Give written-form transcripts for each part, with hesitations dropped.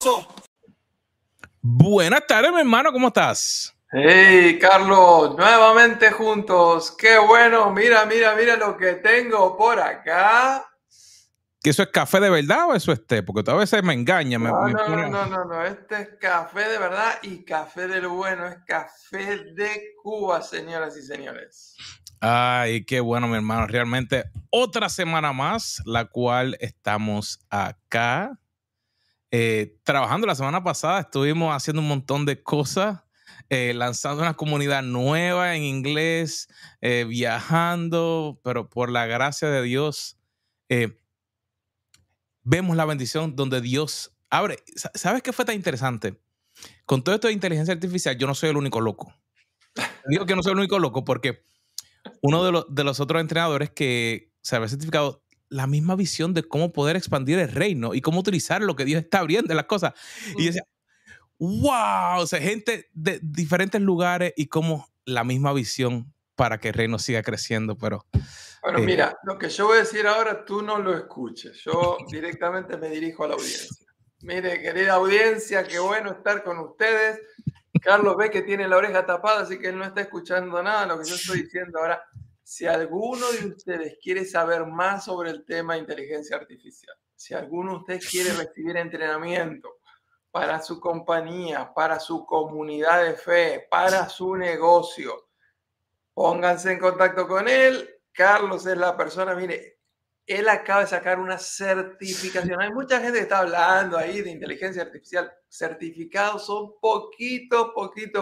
Buenas tardes, mi hermano, ¿cómo estás? Hey, Carlos, nuevamente juntos. Qué bueno, mira lo que tengo por acá. ¿Que eso es café de verdad o eso es té? Porque a veces me engaña. No. Este es café de verdad y café de lo bueno. Es café de Cuba, señoras y señores. Ay, qué bueno, mi hermano. Realmente otra semana más, la cual estamos acá trabajando. La semana pasada estuvimos haciendo un montón de cosas, lanzando una comunidad nueva en inglés, viajando, pero por la gracia de Dios, vemos la bendición donde Dios abre. ¿Sabes qué fue tan interesante? Con todo esto de inteligencia artificial, yo no soy el único loco. Digo que no soy el único loco porque uno de los otros entrenadores que se había certificado la misma visión de cómo poder expandir el reino y cómo utilizar lo que Dios está abriendo en las cosas. Y yo decía, wow, o sea, gente de diferentes lugares y como la misma visión para que el reino siga creciendo, pero... Bueno, mira, lo que yo voy a decir ahora, tú no lo escuches. Yo directamente me dirijo a la audiencia. Mire, querida audiencia, qué bueno estar con ustedes. Carlos ve que tiene la oreja tapada, así que él no está escuchando nada de lo que yo estoy diciendo ahora. Si alguno de ustedes quiere saber más sobre el tema de inteligencia artificial, si alguno de ustedes quiere recibir entrenamiento para su compañía, para su comunidad de fe, para su negocio, pónganse en contacto con él. Carlos es la persona, mire, él acaba de sacar una certificación. Hay mucha gente que está hablando ahí de inteligencia artificial. Certificados son poquitos.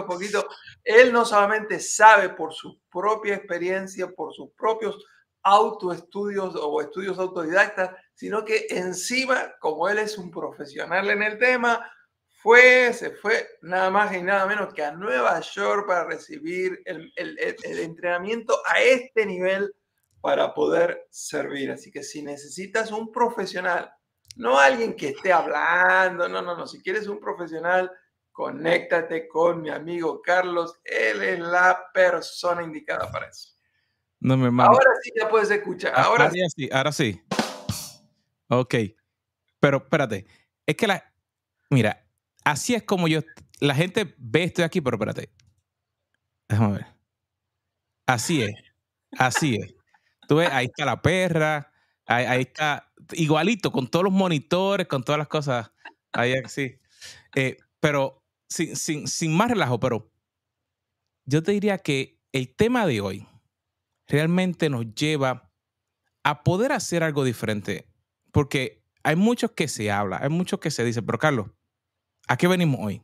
Él no solamente sabe por su propia experiencia, por sus propios autoestudios o estudios autodidactas, sino que encima, como él es un profesional en el tema, se fue nada más y nada menos que a Nueva York para recibir el entrenamiento a este nivel para poder servir. Así que si necesitas un profesional, no alguien que esté hablando, no. Si quieres un profesional, conéctate con mi amigo Carlos. Él es la persona indicada para eso. No, mi hermano. Ahora sí ya puedes escuchar. Ahora sí. Ok. Pero espérate. Es que mira, así es como la gente ve estoy aquí, pero espérate. Déjame ver. Así es. Tú ves, ahí está la perra, ahí está igualito, con todos los monitores, con todas las cosas. Ahí sí. Pero sin más relajo, pero yo te diría que el tema de hoy realmente nos lleva a poder hacer algo diferente. Porque hay muchos que se habla, hay muchos que se dicen, pero Carlos, ¿a qué venimos hoy?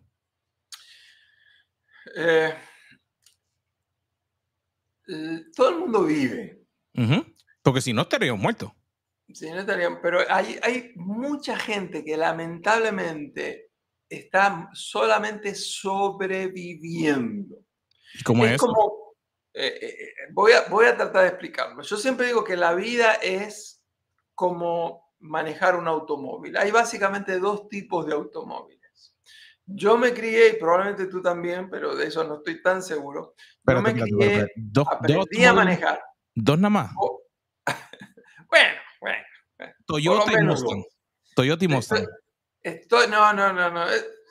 Todo el mundo vive. Porque si no estaríamos muertos. Sí, no estarían, pero hay mucha gente que lamentablemente está solamente sobreviviendo. ¿Y cómo es eso? Como, voy a tratar de explicarlo. Yo siempre digo que la vida es como manejar un automóvil. Hay básicamente dos tipos de automóviles. Yo me crié, y probablemente tú también, pero de eso no estoy tan seguro. Yo me crié, aprendí a manejar. ¿Dos nada más? Bueno. Toyota y Mustang. Toyota y Mustang. No.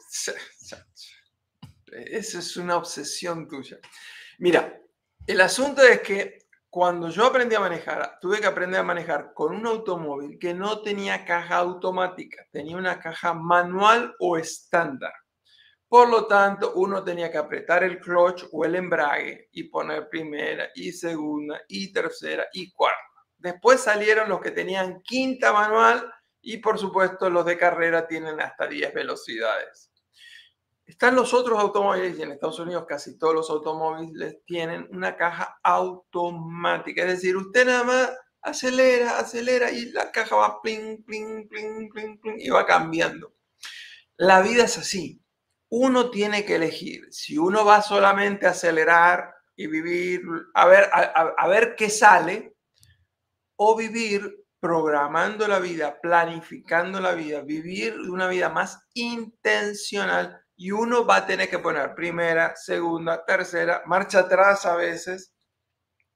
Esa es una obsesión tuya. Mira, el asunto es que cuando yo aprendí a manejar, tuve que aprender a manejar con un automóvil que no tenía caja automática, tenía una caja manual o estándar. Por lo tanto, uno tenía que apretar el clutch o el embrague y poner primera y segunda y tercera y cuarta. Después salieron los que tenían quinta manual y por supuesto los de carrera tienen hasta 10 velocidades. Están los otros automóviles y en Estados Unidos casi todos los automóviles tienen una caja automática. Es decir, usted nada más acelera y la caja va pling y va cambiando. La vida es así. Uno tiene que elegir si uno va solamente a acelerar y vivir, a ver qué sale, o vivir programando la vida, planificando la vida, vivir una vida más intencional, y uno va a tener que poner primera, segunda, tercera, marcha atrás a veces.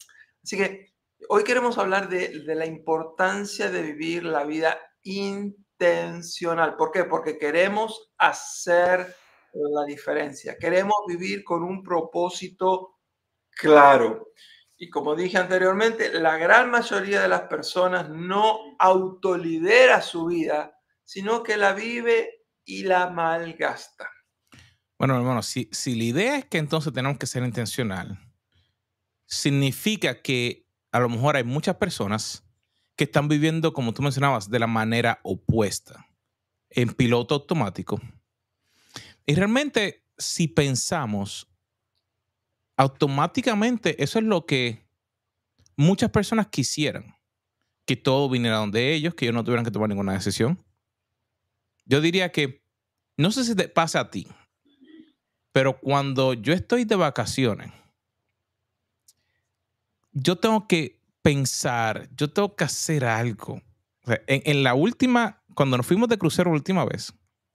Así que hoy queremos hablar de la importancia de vivir la vida intencional. intencional. ¿Por qué? Porque queremos hacer la diferencia. Queremos vivir con un propósito claro. Y como dije anteriormente, la gran mayoría de las personas no autolidera su vida, sino que la vive y la malgasta. Bueno, hermano, si la idea es que entonces tenemos que ser intencional, significa que a lo mejor hay muchas personas que están viviendo, como tú mencionabas, de la manera opuesta, en piloto automático. Y realmente, si pensamos, automáticamente eso es lo que muchas personas quisieran, que todo viniera donde ellos, que ellos no tuvieran que tomar ninguna decisión. Yo diría que, no sé si te pasa a ti, pero cuando yo estoy de vacaciones, yo tengo que pensar, yo tengo que hacer algo. O sea, en la última, cuando nos fuimos de crucero la última vez,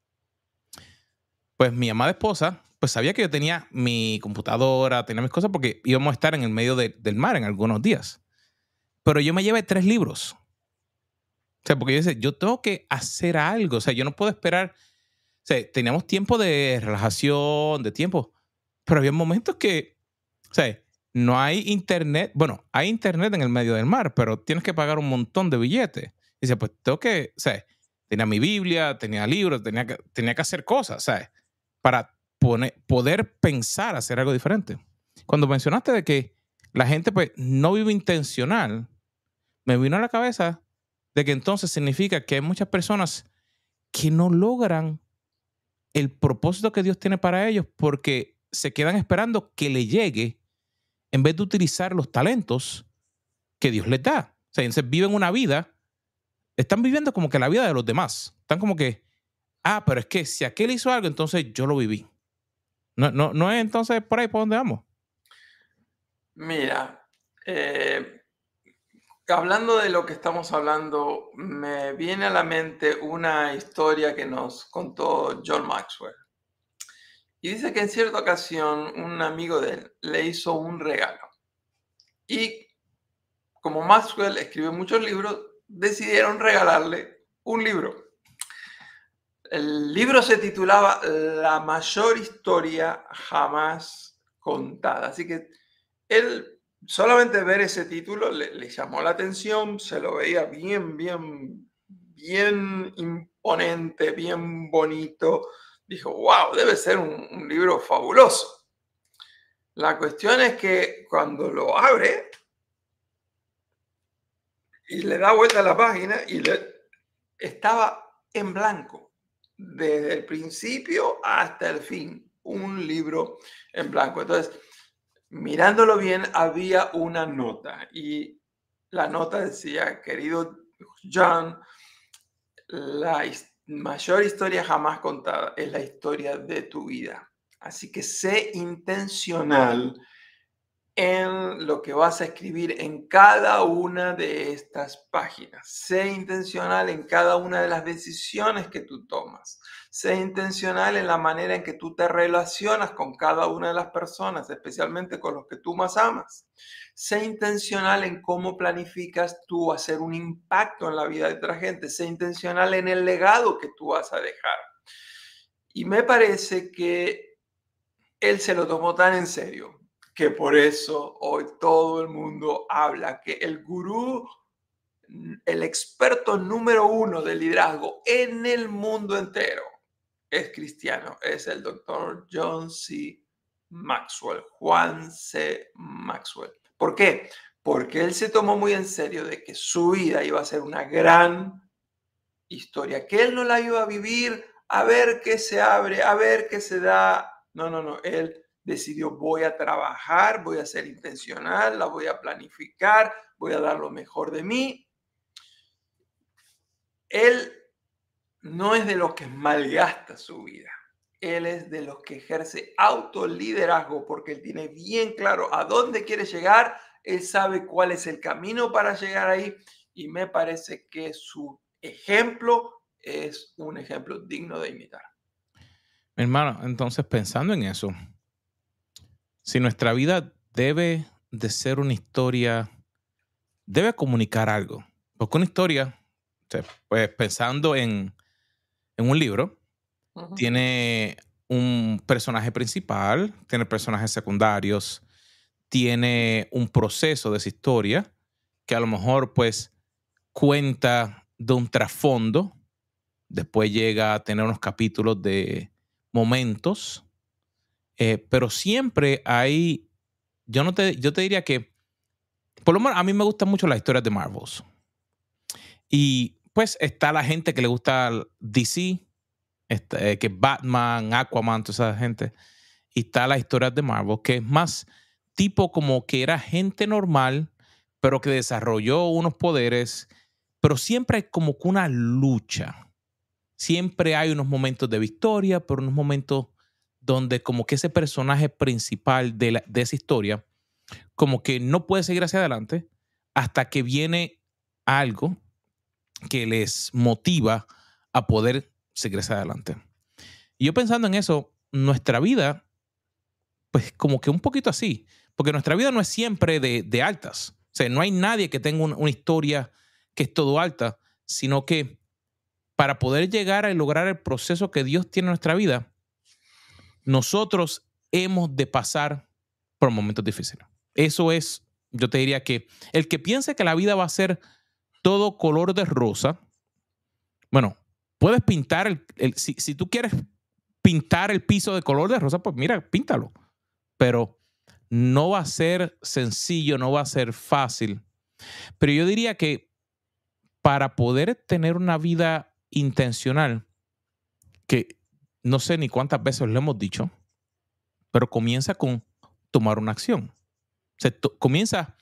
pues mi amada esposa, pues sabía que yo tenía mi computadora, tenía mis cosas porque íbamos a estar en el medio del mar en algunos días. Pero yo me llevé 3 libros. O sea, porque yo decía, yo tengo que hacer algo. O sea, yo no puedo esperar. O sea, teníamos tiempo de relajación, de tiempo. Pero había momentos que, o sea, no hay internet. Bueno, hay internet en el medio del mar, pero tienes que pagar un montón de billetes. Y dice, pues tengo que, o sea, tenía mi Biblia, tenía libros, tenía que hacer cosas, ¿sabes? Para poder pensar hacer algo diferente. Cuando mencionaste de que la gente pues no vive intencional, me vino a la cabeza de que entonces significa que hay muchas personas que no logran el propósito que Dios tiene para ellos porque se quedan esperando que le llegue en vez de utilizar los talentos que Dios les da. O sea, entonces viven una vida, están viviendo como que la vida de los demás. Están como que, pero es que si aquel hizo algo, entonces yo lo viví. No es entonces por ahí por donde vamos. Mira, hablando de lo que estamos hablando, me viene a la mente una historia que nos contó John Maxwell. Y dice que en cierta ocasión un amigo de él le hizo un regalo. Y como Maxwell escribe muchos libros, decidieron regalarle un libro. El libro se titulaba La mayor historia jamás contada. Así que él, solamente ver ese título le llamó la atención, se lo veía bien imponente, bien bonito. Dijo, wow, debe ser un libro fabuloso. La cuestión es que cuando lo abre y le da vuelta a la página estaba en blanco, desde el principio hasta el fin, un libro en blanco. Entonces, mirándolo bien, había una nota y la nota decía, querido John, la mayor historia jamás contada es la historia de tu vida. Así que sé intencional en lo que vas a escribir en cada una de estas páginas. Sé intencional en cada una de las decisiones que tú tomas. Sé intencional en la manera en que tú te relacionas con cada una de las personas, especialmente con los que tú más amas. Sé intencional en cómo planificas tú hacer un impacto en la vida de otra gente. Sé intencional en el legado que tú vas a dejar. Y me parece que él se lo tomó tan en serio que por eso hoy todo el mundo habla que el gurú, el experto número 1 del liderazgo en el mundo entero es cristiano, es el doctor John C. Maxwell, Juan C. Maxwell. ¿Por qué? Porque él se tomó muy en serio de que su vida iba a ser una gran historia, que él no la iba a vivir a ver qué se abre, a ver qué se da. No, él decidió, voy a trabajar, voy a ser intencional, la voy a planificar, voy a dar lo mejor de mí. Él no es de los que malgasta su vida. Él es de los que ejerce autoliderazgo porque él tiene bien claro a dónde quiere llegar, él sabe cuál es el camino para llegar ahí y me parece que su ejemplo es un ejemplo digno de imitar. Mi hermano, entonces pensando en eso, si nuestra vida debe de ser una historia, debe comunicar algo. Porque una historia sea, pues pensando en un libro, Ujú. tiene un personaje principal, tiene personajes secundarios, tiene un proceso de esa historia que a lo mejor pues cuenta de un trasfondo, después llega a tener unos capítulos de momentos, pero siempre hay, yo te diría que, por lo menos a mí me gustan mucho las historias de Marvels. Y pues está la gente que le gusta DC, que es Batman, Aquaman, toda esa gente. Y está la historia de Marvel, que es más tipo como que era gente normal, pero que desarrolló unos poderes, pero siempre hay como que una lucha. Siempre hay unos momentos de victoria, pero unos momentos donde como que ese personaje principal de esa historia como que no puede seguir hacia adelante hasta que viene algo que les motiva a poder seguir hacia adelante. Y yo pensando en eso, nuestra vida, pues como que un poquito así, porque nuestra vida no es siempre de altas. O sea, no hay nadie que tenga una historia que es todo alta, sino que para poder llegar a lograr el proceso que Dios tiene en nuestra vida, nosotros hemos de pasar por momentos difíciles. Eso es, yo te diría que el que piense que la vida va a ser todo color de rosa, bueno, puedes pintar si tú quieres pintar el piso de color de rosa, pues mira, píntalo. Pero no va a ser sencillo, no va a ser fácil. Pero yo diría que para poder tener una vida intencional, que no sé ni cuántas veces lo hemos dicho, pero comienza con tomar una acción. O sea, comienza,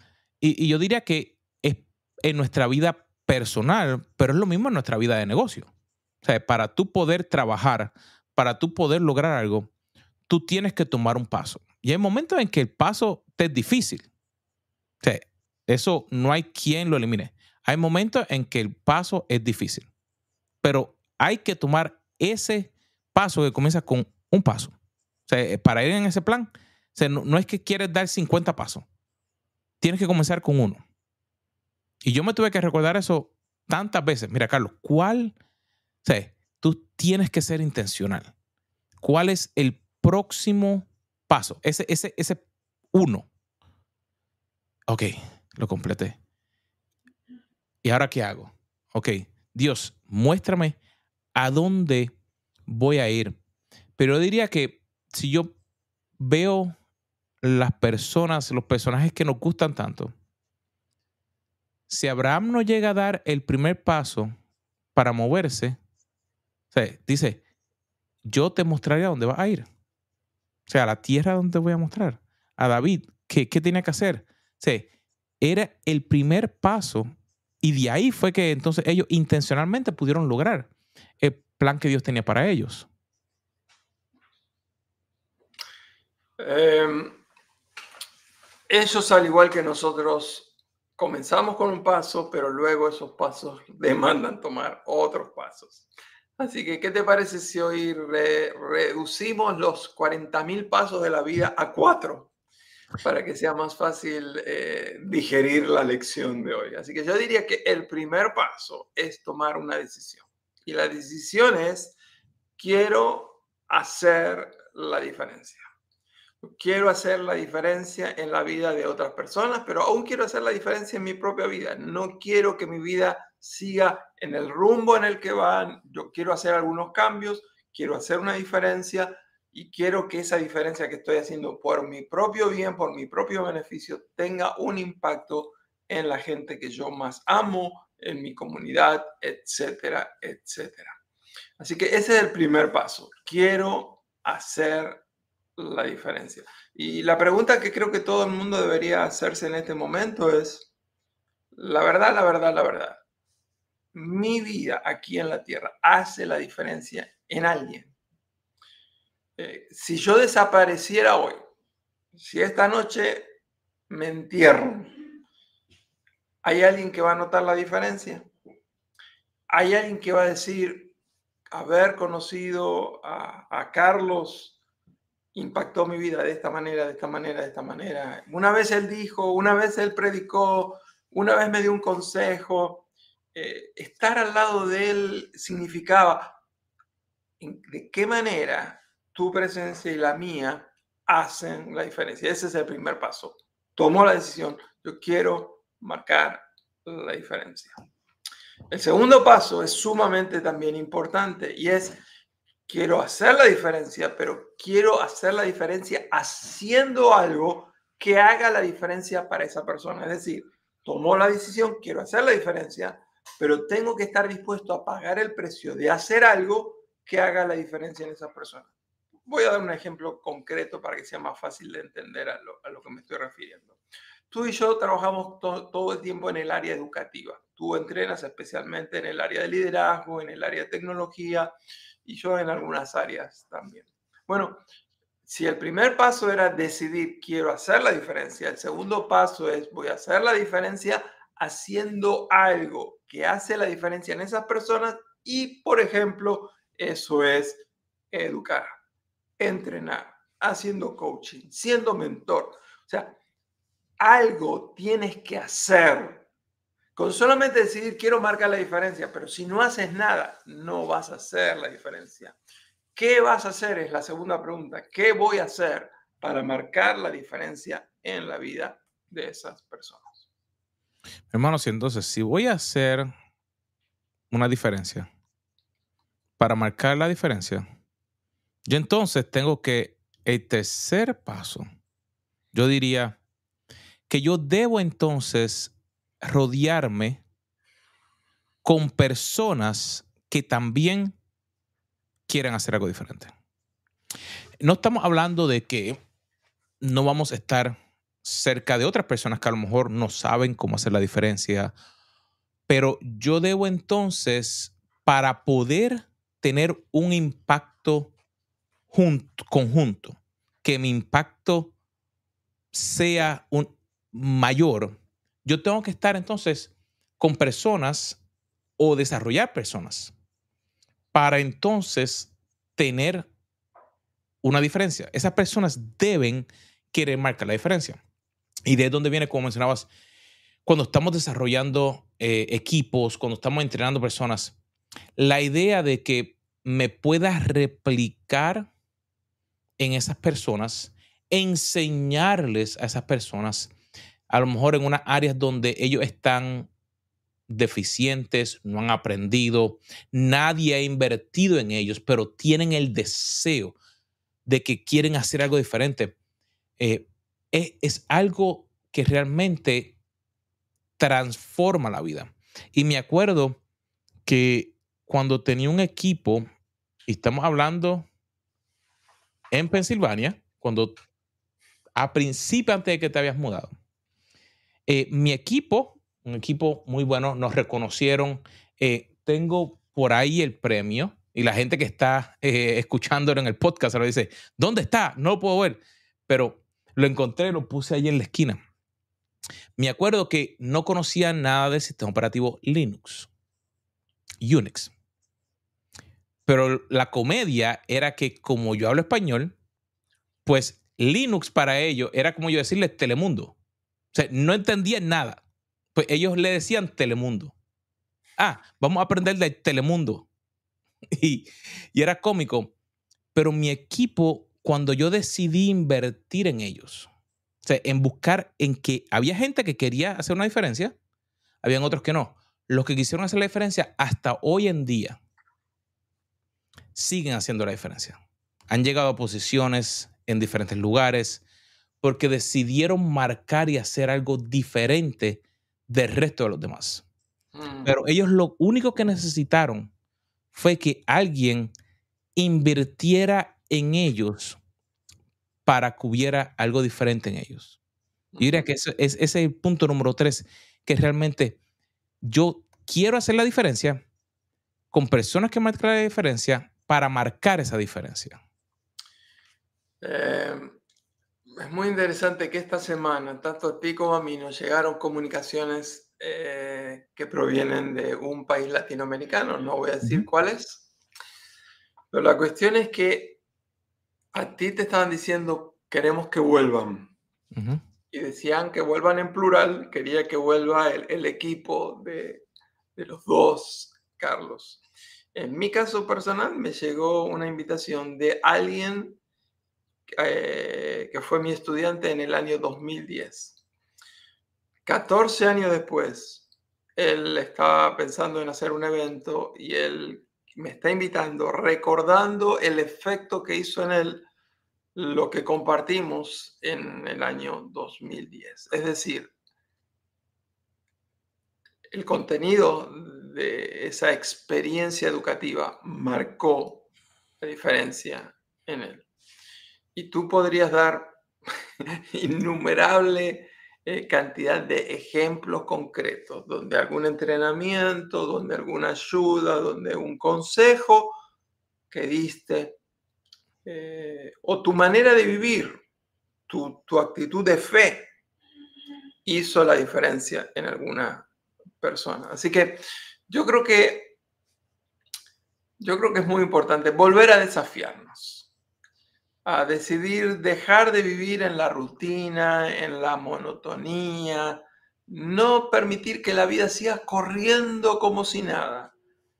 y yo diría que es en nuestra vida personal, pero es lo mismo en nuestra vida de negocio. O sea, para tú poder trabajar, para tú poder lograr algo, tú tienes que tomar un paso. Y hay momentos en que el paso te es difícil. O sea, eso no hay quien lo elimine. Hay momentos en que el paso es difícil, pero hay que tomar ese paso que comienza con un paso. O sea, para ir en ese plan, o sea, no es que quieres dar 50 pasos. Tienes que comenzar con uno. Y yo me tuve que recordar eso tantas veces. Mira, Carlos, o sea, tú tienes que ser intencional. ¿Cuál es el próximo paso? Ese uno. Ok, lo completé. ¿Y ahora qué hago? Ok, Dios, muéstrame a dónde voy a ir. Pero yo diría que si yo veo las personas, los personajes que nos gustan tanto, si Abraham no llega a dar el primer paso para moverse, o sea, dice, yo te mostraré a dónde vas a ir. O sea, a la tierra donde te voy a mostrar. A David, ¿qué tenía que hacer? O sea, era el primer paso y de ahí fue que entonces ellos intencionalmente pudieron lograr el plan que Dios tenía para ellos. Ellos, al igual que nosotros, comenzamos con un paso, pero luego esos pasos demandan tomar otros pasos. Así que, ¿qué te parece si hoy reducimos los 40.000 pasos de la vida a 4 para que sea más fácil digerir la lección de hoy? Así que yo diría que el primer paso es tomar una decisión. Y la decisión es, quiero hacer la diferencia. Quiero hacer la diferencia en la vida de otras personas, pero aún quiero hacer la diferencia en mi propia vida. No quiero que mi vida siga en el rumbo en el que van. Yo quiero hacer algunos cambios, quiero hacer una diferencia y quiero que esa diferencia que estoy haciendo por mi propio bien, por mi propio beneficio, tenga un impacto en la gente que yo más amo, en mi comunidad, etcétera, etcétera. Así que ese es el primer paso. Quiero hacer la diferencia. Y la pregunta que creo que todo el mundo debería hacerse en este momento es, la verdad, la verdad, la verdad, ¿mi vida aquí en la tierra hace la diferencia en alguien? Si yo desapareciera hoy, si esta noche me entierro, ¿hay alguien que va a notar la diferencia? ¿Hay alguien que va a decir, haber conocido a Carlos impactó mi vida de esta manera, de esta manera, de esta manera? Una vez él dijo, una vez él predicó, una vez me dio un consejo. estar al lado de él significaba de qué manera tu presencia y la mía hacen la diferencia. Ese es el primer paso. Tomó la decisión, yo quiero marcar la diferencia. El segundo paso es sumamente también importante y es, quiero hacer la diferencia, pero quiero hacer la diferencia haciendo algo que haga la diferencia para esa persona. Es decir, tomó la decisión, quiero hacer la diferencia, pero tengo que estar dispuesto a pagar el precio de hacer algo que haga la diferencia en esa persona. Voy a dar un ejemplo concreto para que sea más fácil de entender a lo que me estoy refiriendo. Tú y yo trabajamos todo el tiempo en el área educativa. Tú entrenas especialmente en el área de liderazgo, en el área de tecnología y yo en algunas áreas también. Bueno, si el primer paso era decidir quiero hacer la diferencia, el segundo paso es voy a hacer la diferencia haciendo algo que hace la diferencia en esas personas y, por ejemplo, eso es educar, entrenar, haciendo coaching, siendo mentor. O sea, algo tienes que hacer. Con solamente decidir quiero marcar la diferencia, pero si no haces nada, no vas a hacer la diferencia. ¿Qué vas a hacer? Es la segunda pregunta. ¿Qué voy a hacer para marcar la diferencia en la vida de esas personas? Hermanos, entonces, si voy a hacer una diferencia, para marcar la diferencia, yo entonces tengo que, el tercer paso, yo diría que yo debo entonces rodearme con personas que también quieren hacer algo diferente. No estamos hablando de que no vamos a estar cerca de otras personas que a lo mejor no saben cómo hacer la diferencia, pero yo debo entonces, para poder tener un impacto conjunto, que mi impacto sea mayor, yo tengo que estar entonces con personas o desarrollar personas para entonces tener una diferencia. Esas personas deben querer marcar la diferencia. Y de dónde viene, como mencionabas, cuando estamos desarrollando equipos, cuando estamos entrenando personas, la idea de que me pueda replicar en esas personas, enseñarles a esas personas, a lo mejor en unas áreas donde ellos están deficientes, no han aprendido, nadie ha invertido en ellos, pero tienen el deseo de que quieren hacer algo diferente. Es algo que realmente transforma la vida. Y me acuerdo que cuando tenía un equipo, y estamos hablando en Pensilvania, cuando a principio, antes de que te habías mudado, mi equipo, un equipo muy bueno, nos reconocieron. Tengo por ahí el premio y la gente que está escuchándolo en el podcast lo dice, ¿dónde está? No lo puedo ver, pero lo encontré, lo puse ahí en la esquina. Me acuerdo que no conocía nada del sistema operativo Linux, Unix. Pero la comedia era que como yo hablo español, pues Linux para ellos era como yo decirle Telemundo. O sea, no entendían nada. Pues ellos le decían Telemundo. Ah, vamos a aprender de Telemundo. Y era cómico. Pero mi equipo, cuando yo decidí invertir en ellos, o sea, en buscar en que había gente que quería hacer una diferencia, habían otros que no. Los que quisieron hacer la diferencia hasta hoy en día siguen haciendo la diferencia. Han llegado a posiciones en diferentes lugares porque decidieron marcar y hacer algo diferente del resto de los demás. Pero ellos lo único que necesitaron fue que alguien invirtiera en ellos para que hubiera algo diferente en ellos. Yo diría que ese es el punto número 3, que realmente yo quiero hacer la diferencia con personas que marcan la diferencia para marcar esa diferencia. Es muy interesante que esta semana, tanto a ti como a mí, nos llegaron comunicaciones que provienen de un país latinoamericano, no voy a decir cuál es, pero la cuestión es que a ti te estaban diciendo queremos que vuelvan. Y decían que vuelvan en plural, quería que vuelva el equipo de de los dos, Carlos. En mi caso personal me llegó una invitación de alguien que fue mi estudiante en el año 2010. 14 años después, él estaba pensando en hacer un evento y él me está invitando, recordando el efecto que hizo en él lo que compartimos en el año 2010. Es decir, el contenido de esa experiencia educativa marcó la diferencia en él. Y tú podrías dar innumerable cantidad de ejemplos concretos, donde algún entrenamiento, donde alguna ayuda, donde un consejo que diste, o tu manera de vivir, tu actitud de fe hizo la diferencia en alguna persona. Así que yo creo que, yo creo que es muy importante volver a desafiarnos, a decidir dejar de vivir en la rutina, en la monotonía, no permitir que la vida siga corriendo como si nada,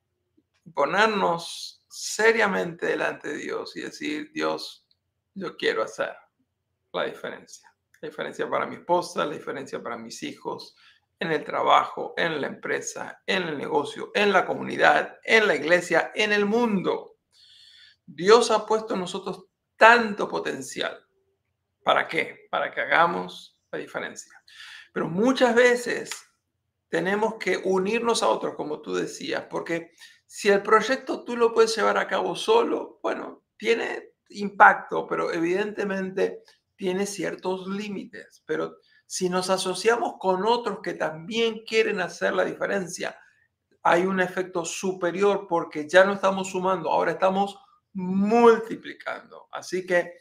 ponernos seriamente delante de Dios y decir, Dios, yo quiero hacer la diferencia. La diferencia para mi esposa, la diferencia para mis hijos, en el trabajo, en la empresa, en el negocio, en la comunidad, en la iglesia, en el mundo. Dios ha puesto en nosotros tanto potencial. ¿Para qué? Para que hagamos la diferencia. Pero muchas veces tenemos que unirnos a otros, como tú decías, porque si el proyecto tú lo puedes llevar a cabo solo, bueno, tiene impacto, pero evidentemente tiene ciertos límites. Pero si nos asociamos con otros que también quieren hacer la diferencia, hay un efecto superior porque ya no estamos sumando, ahora estamos multiplicando. Así que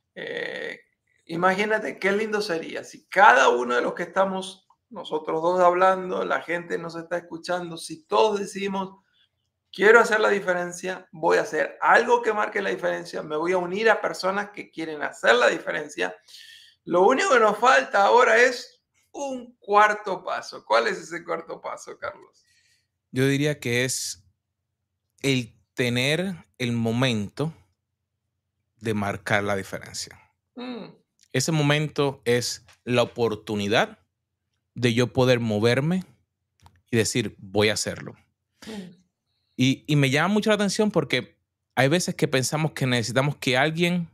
imagínate qué lindo sería si cada uno de los que estamos nosotros dos hablando, la gente nos está escuchando, si todos decimos, quiero hacer la diferencia, voy a hacer algo que marque la diferencia, me voy a unir a personas que quieren hacer la diferencia. Lo único que nos falta ahora es un cuarto paso. ¿Cuál es ese cuarto paso, Carlos? Yo diría que es el tener el momento de marcar la diferencia. Ese momento es la oportunidad de yo poder moverme y decir, voy a hacerlo. Y me llama mucho la atención porque hay veces que pensamos que necesitamos que alguien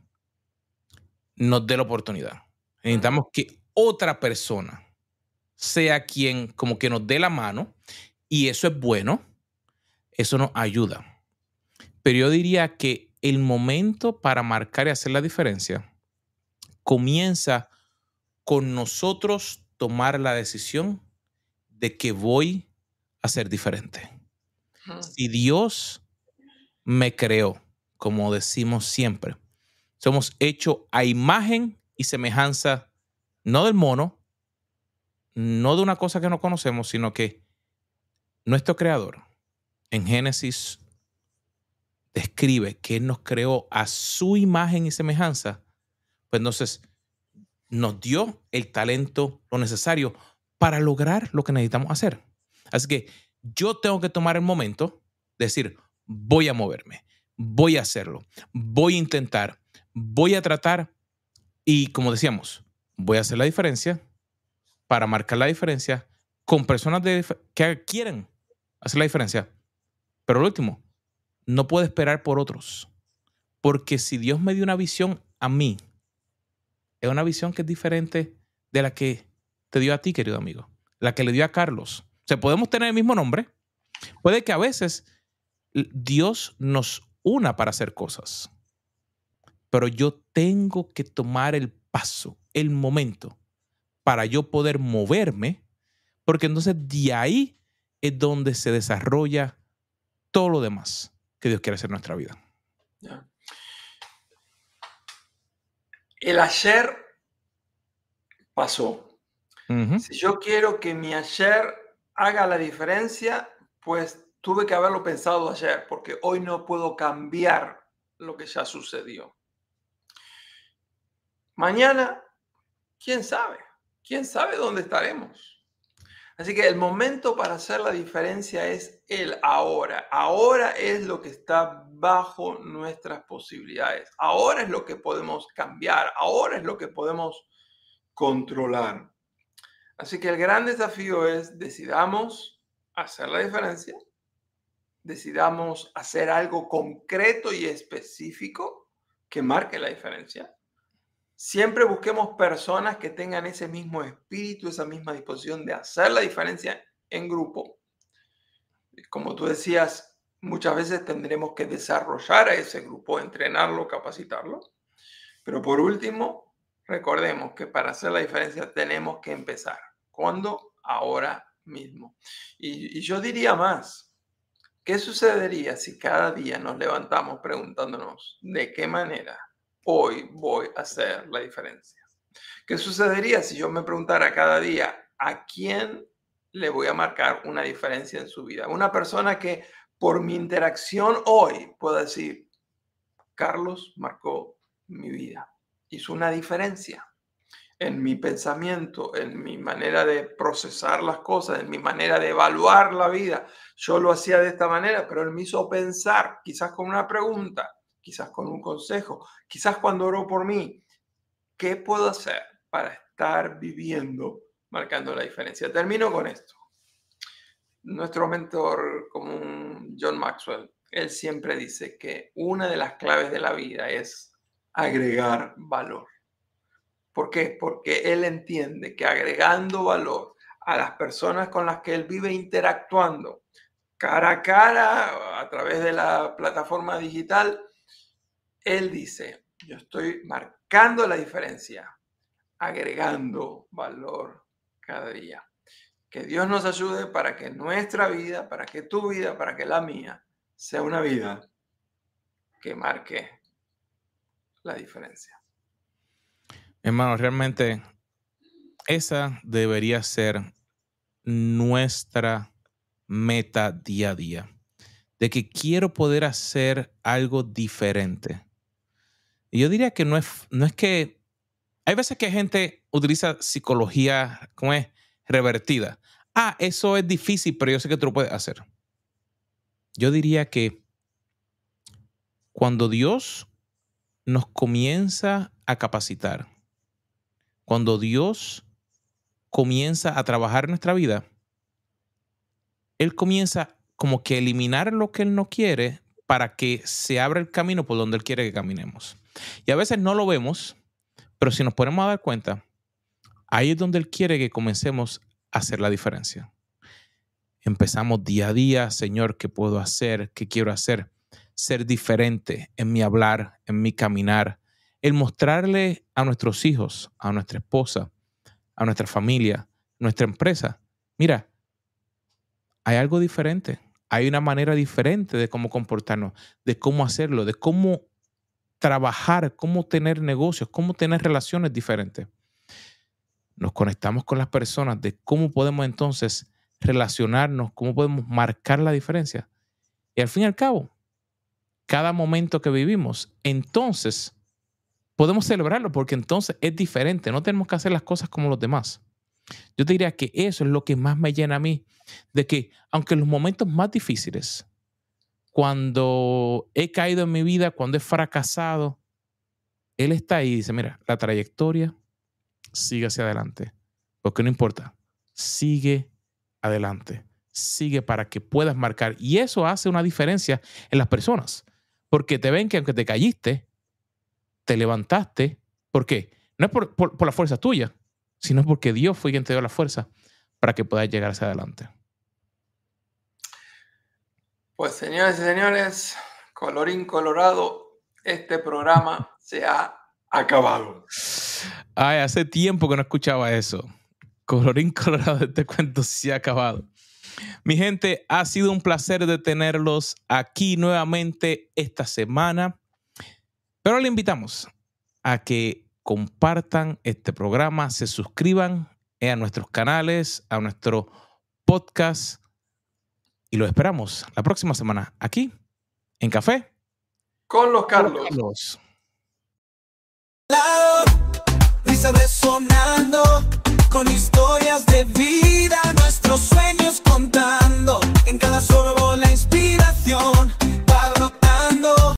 nos dé la oportunidad. Necesitamos que otra persona sea quien como que nos dé la mano, y eso es bueno, eso nos ayuda. Pero yo diría que el momento para marcar y hacer la diferencia comienza con nosotros tomar la decisión de que voy a ser diferente. Si Dios me creó, como decimos siempre, somos hechos a imagen y semejanza, no del mono, no de una cosa que no conocemos, sino que nuestro creador en Génesis describe que Él nos creó a su imagen y semejanza. Pues entonces nos dio el talento, lo necesario para lograr lo que necesitamos hacer. Así que yo tengo que tomar el momento de decir, voy a moverme, voy a hacerlo, voy a intentar, voy a tratar y, como decíamos, voy a hacer la diferencia para marcar la diferencia con personas que quieren hacer la diferencia. Pero lo último, no puedo esperar por otros, porque si Dios me dio una visión a mí, es una visión que es diferente de la que te dio a ti, querido amigo, la que le dio a Carlos. O sea, podemos tener el mismo nombre. Puede que a veces Dios nos una para hacer cosas, pero yo tengo que tomar el paso, el momento, para yo poder moverme, porque entonces de ahí es donde se desarrolla todo lo demás que Dios quiere hacer en nuestra vida. Yeah. El ayer pasó. Si yo quiero que mi ayer haga la diferencia, pues tuve que haberlo pensado ayer, porque hoy no puedo cambiar lo que ya sucedió. Mañana, quién sabe dónde estaremos. Así que el momento para hacer la diferencia es el ahora. Ahora es lo que está bajo nuestras posibilidades. Ahora es lo que podemos cambiar. Ahora es lo que podemos controlar. Así que el gran desafío es decidamos hacer la diferencia. Decidamos hacer algo concreto y específico que marque la diferencia. Siempre busquemos personas que tengan ese mismo espíritu, esa misma disposición de hacer la diferencia en grupo. Como tú decías, muchas veces tendremos que desarrollar a ese grupo, entrenarlo, capacitarlo. Pero por último, recordemos que para hacer la diferencia tenemos que empezar. ¿Cuándo? Ahora mismo. Y yo diría más. ¿Qué sucedería si cada día nos levantamos preguntándonos de qué manera hoy voy a hacer la diferencia? ¿Qué sucedería si yo me preguntara cada día a quién le voy a marcar una diferencia en su vida? Una persona que por mi interacción hoy pueda decir, Carlos marcó mi vida, hizo una diferencia en mi pensamiento, en mi manera de procesar las cosas, en mi manera de evaluar la vida. Yo lo hacía de esta manera, pero él me hizo pensar, quizás con una pregunta, quizás con un consejo, quizás cuando oró por mí. ¿Qué puedo hacer para estar viviendo, marcando la diferencia? Termino con esto. Nuestro mentor común, John Maxwell, él siempre dice que una de las claves de la vida es agregar valor. ¿Por qué? Porque él entiende que agregando valor a las personas con las que él vive interactuando cara a cara a través de la plataforma digital, él dice, yo estoy marcando la diferencia, agregando valor cada día. Que Dios nos ayude para que nuestra vida, para que tu vida, para que la mía sea una vida que marque la diferencia. Hermano, realmente esa debería ser nuestra meta día a día. De que quiero poder hacer algo diferente. Y yo diría que no es que... Hay veces que gente utiliza psicología, ¿cómo es? Revertida. Eso es difícil, pero yo sé que tú lo puedes hacer. Yo diría que cuando Dios nos comienza a capacitar, cuando Dios comienza a trabajar en nuestra vida, Él comienza como que a eliminar lo que Él no quiere para que se abra el camino por donde Él quiere que caminemos. Y a veces no lo vemos, pero si nos ponemos a dar cuenta, ahí es donde Él quiere que comencemos a hacer la diferencia. Empezamos día a día, Señor, ¿qué puedo hacer? ¿Qué quiero hacer? Ser diferente en mi hablar, en mi caminar, el mostrarle a nuestros hijos, a nuestra esposa, a nuestra familia, nuestra empresa, mira, hay algo diferente, hay una manera diferente de cómo comportarnos, de cómo hacerlo, de cómo trabajar, cómo tener negocios, cómo tener relaciones diferentes. Nos conectamos con las personas de cómo podemos entonces relacionarnos, cómo podemos marcar la diferencia. Y al fin y al cabo, cada momento que vivimos, entonces podemos celebrarlo porque entonces es diferente. No tenemos que hacer las cosas como los demás. Yo te diría que eso es lo que más me llena a mí, de que aunque en los momentos más difíciles, cuando he caído en mi vida, cuando he fracasado, Él está ahí y dice, mira, la trayectoria sigue hacia adelante. Porque no importa, sigue adelante. Sigue para que puedas marcar. Y eso hace una diferencia en las personas. Porque te ven que aunque te caíste, te levantaste. ¿Por qué? No es por la fuerza tuya, sino porque Dios fue quien te dio la fuerza para que puedas llegar hacia adelante. Pues señores y señores, colorín colorado, este programa se ha acabado. Ay, hace tiempo que no escuchaba eso. Colorín colorado, este cuento se ha acabado. Mi gente, ha sido un placer de tenerlos aquí nuevamente esta semana. Pero le invitamos a que compartan este programa, se suscriban a nuestros canales, a nuestro podcast y lo esperamos la próxima semana aquí en Café con los Carlos. Risa resonando con historias de vida. nuestros sueños contando, en cada sorbo la inspiración.